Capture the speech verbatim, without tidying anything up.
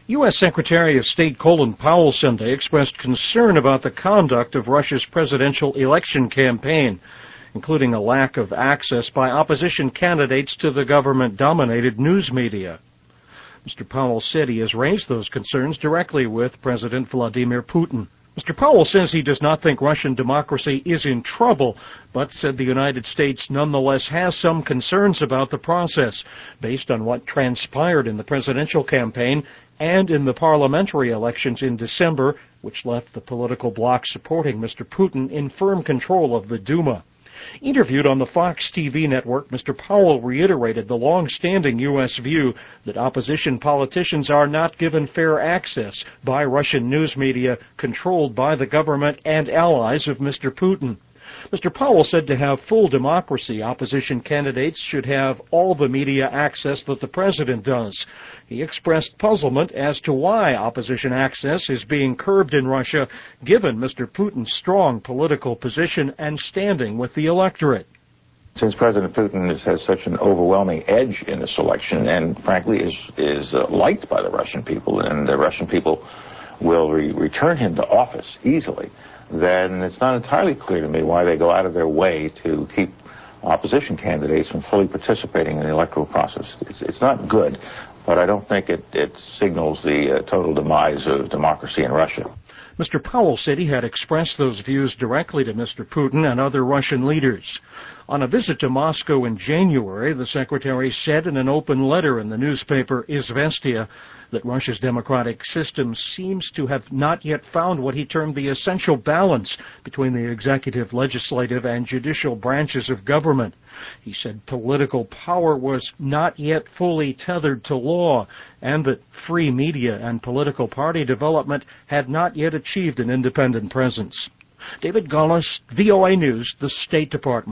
U S Secretary of State Colin Powell Sunday expressed concern about the conduct of Russia's presidential election campaign, including a lack of access by opposition candidates to the government-dominated news media. Mister Powell said he has raised those concerns directly with President Vladimir Putin. Mister Powell says he does not think Russian democracy is in trouble, but said the United States nonetheless has some concerns about the process, based on what transpired in the presidential campaign and in the parliamentary elections in December, which left the political bloc supporting Mister Putin in firm control of the Duma. Interviewed on the Fox T V network, Mister Powell reiterated the long-standing U S view that opposition politicians are not given fair access by Russian news media controlled by the government and allies of Mister Putin. Mister Powell said to have full democracy, opposition candidates should have all the media access that the president does. He expressed puzzlement as to why opposition access is being curbed in Russia, given Mister Putin's strong political position and standing with the electorate. Since President Putin has such an overwhelming edge in this election and, frankly, is, is uh, liked by the Russian people, and the Russian people will re- return him to office easily, then it's not entirely clear to me why they go out of their way to keep opposition candidates from fully participating in the electoral process. It's, it's not good, but I don't think it, it signals the uh, total demise of democracy in Russia. Mister Powell said he had expressed those views directly to Mister Putin and other Russian leaders. On a visit to Moscow in January, the secretary said in an open letter in the newspaper Izvestia that Russia's democratic system seems to have not yet found what he termed the essential balance between the executive, legislative, and judicial branches of government. He said political power was not yet fully tethered to law, and that free media and political party development had not yet achieved an independent presence. David Gaulis, V O A News, the State Department.